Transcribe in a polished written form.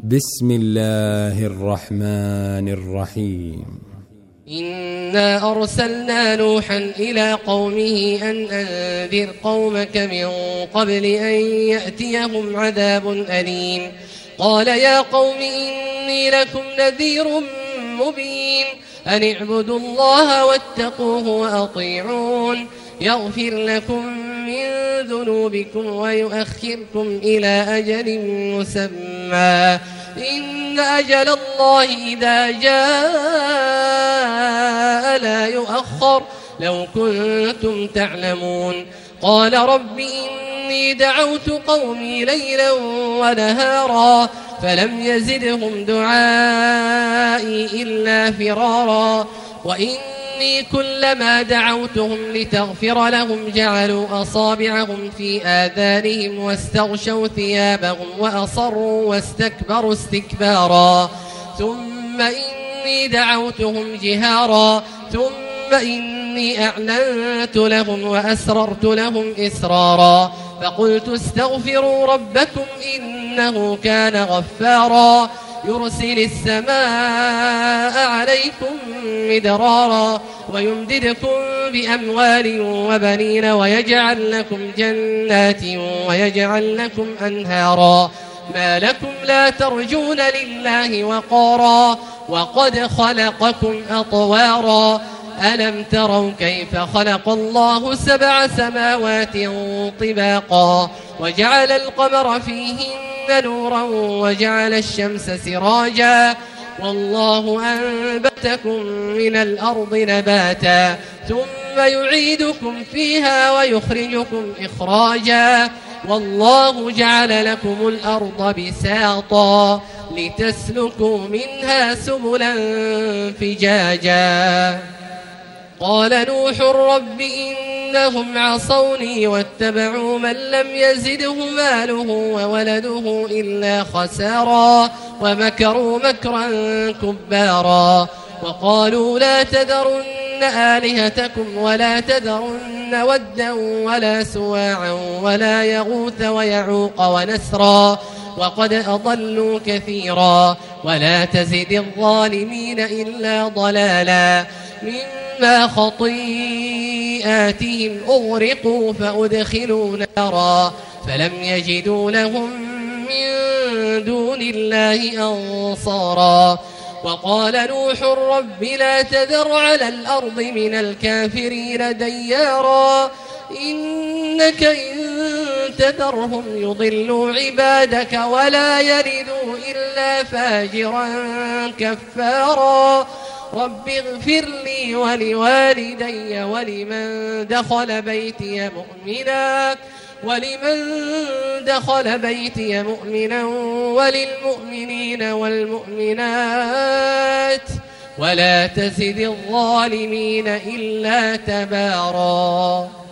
بسم الله الرحمن الرحيم. إنا أرسلنا نوحا إلى قومه أن أنذر قومك من قبل أن يأتيهم عذاب أليم. قال يا قوم إني لكم نذير مبين أن اعبدوا الله واتقوه وأطيعون يغفر لكم من ذنوبكم ويؤخركم إلى أجل مسمى إن أجل الله إذا جاء لا يؤخر لو كنتم تعلمون. قال رب إني دعوت قومي ليلا ونهارا فلم يزدهم دعائي إلا فرارا وإني كلما دعوتهم لتغفر لهم جعلوا أصابعهم في آذانهم واستغشوا ثيابهم وأصروا واستكبروا استكبارا ثم إني دعوتهم جهارا ثم إني أعلنت لهم وأسررت لهم إسرارا فقلت استغفروا ربكم إنه كان غفارا يرسل السماء عليكم مدرارا ويمددكم بأموال وبنين ويجعل لكم جنات ويجعل لكم أنهارا ما لكم لا ترجون لله وقارا وقد خلقكم أطوارا ألم تروا كيف خلق الله 7 سماوات طباقا وجعل القمر فيهن نورا وجعل الشمس سراجا والله أنبتكم من الأرض نباتا ثم يعيدكم فيها ويخرجكم إخراجا والله جعل لكم الأرض بساطا لتسلكوا منها سبلا فجاجا. قال نوح رب إنهم عصوني واتبعوا من لم يزده ماله وولده إلا خسارا ومكروا مكرا كبارا وقالوا لا تذرن آلهتكم ولا تذرن ودا ولا سواعا ولا يغوث ويعوق ونسرا وقد أضلوا كثيرا ولا تزد الظالمين إلا ضلالا مما خطيئاتهم أغرقوا فأدخلوا نارا فلم يجدوا لهم من دون الله أنصارا وقال نوح رب لا تذر على الأرض من الكافرين ديارا إنك إن تذرهم يضلوا عبادك ولا يلدوا إلا فاجرا كفارا رب اغفر لي ولوالدي ولمن دخل بيتي مؤمنا وللمؤمنين والمؤمنات ولا تزد الظالمين إلا تبارا.